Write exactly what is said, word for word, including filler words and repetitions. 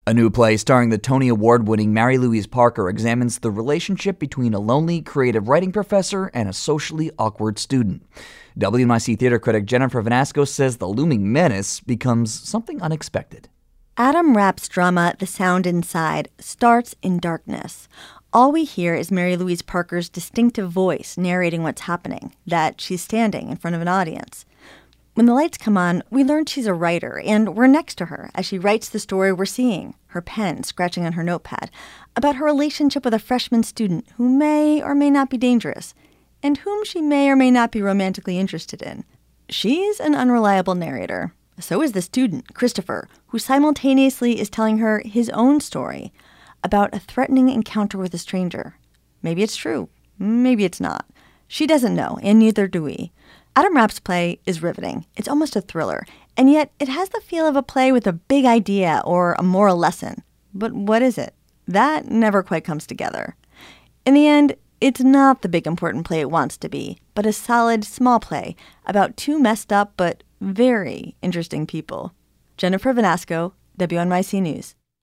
A new play starring the Tony Award-winning Mary Louise Parker examines the relationship between a lonely creative writing professor and a socially awkward student. W N Y C theater critic Jennifer Vanasco says the looming menace becomes something unexpected. Adam Rapp's drama, The Sound Inside, starts in darkness. All we hear is Mary Louise Parker's distinctive voice narrating what's happening, that she's standing in front of an audience. When the lights come on, we learn she's a writer, and we're next to her as she writes the story we're seeing, her pen scratching on her notepad, about her relationship with a freshman student who may or may not be dangerous, and whom she may or may not be romantically interested in. She's an unreliable narrator. So is the student, Christopher, who simultaneously is telling her his own story about a threatening encounter with a stranger. Maybe it's true. Maybe it's not. She doesn't know, and neither do we. Adam Rapp's play is riveting. It's almost a thriller, and yet it has the feel of a play with a big idea or a moral lesson. But what is it? That never quite comes together. In the end, it's not the big important play it wants to be, but a solid, small play about two messed up but very interesting people. Jennifer Vanasco, W N Y C News.